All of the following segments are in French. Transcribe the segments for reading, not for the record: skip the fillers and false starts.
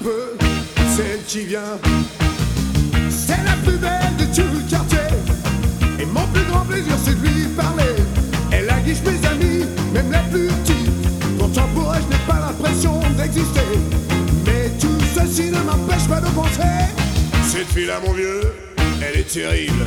peu, celle qui vient. C'est la plus belle de tout le quartier. Et mon plus grand plaisir c'est de lui parler. Elle aguiche mes amis, même les plus petits. Pourtant pour elle je n'ai pas l'impression d'exister. Mais tout ceci ne m'empêche pas de penser. Cette fille-là mon vieux, elle est terrible.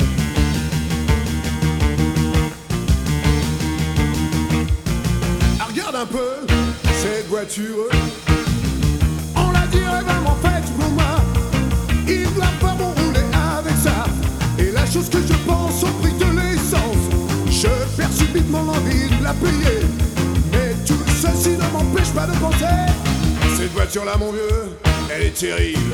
Ah, regarde un peu cette voiture. On la dirait vraiment faite pour moi. Il doit pas bon rouler avec ça. Et la chose que je pense au prix de l'essence, je perds subitement l'envie de la payer. Mais tout ceci ne m'empêche pas de penser. Cette voiture-là mon vieux, elle est terrible.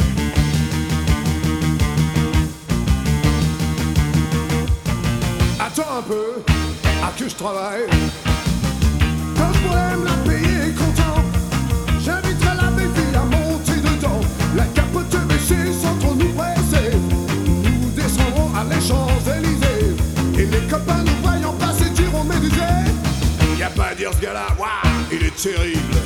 Attends un peu, à que je travaille. Quand je pourrais me la payer content, j'inviterai la belle fille à monter dedans. La capote baissée sans trop nous presser. Nous descendrons à les Champs-Élysées. Et les copains nous voyant passer diront médusés. Y a pas à dire ce gars-là, waouh, il est terrible.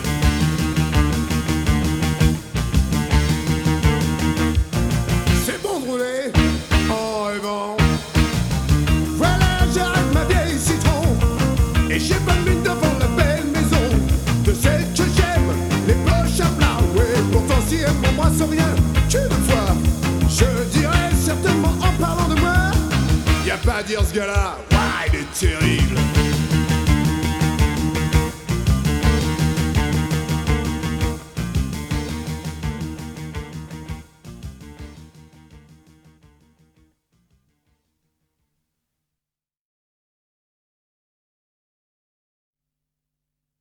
C'est bon de rouler en rêvant. Voilà, j'arrête ma vieille citron. Et j'ai pas de mine devant la belle maison de celle que j'aime, les poches à plat. Ouais, pourtant si elle pour moi sans rien qu'une fois, je dirais certainement en parlant de moi. Y a pas à dire ce gars-là, ouais, il est terrible.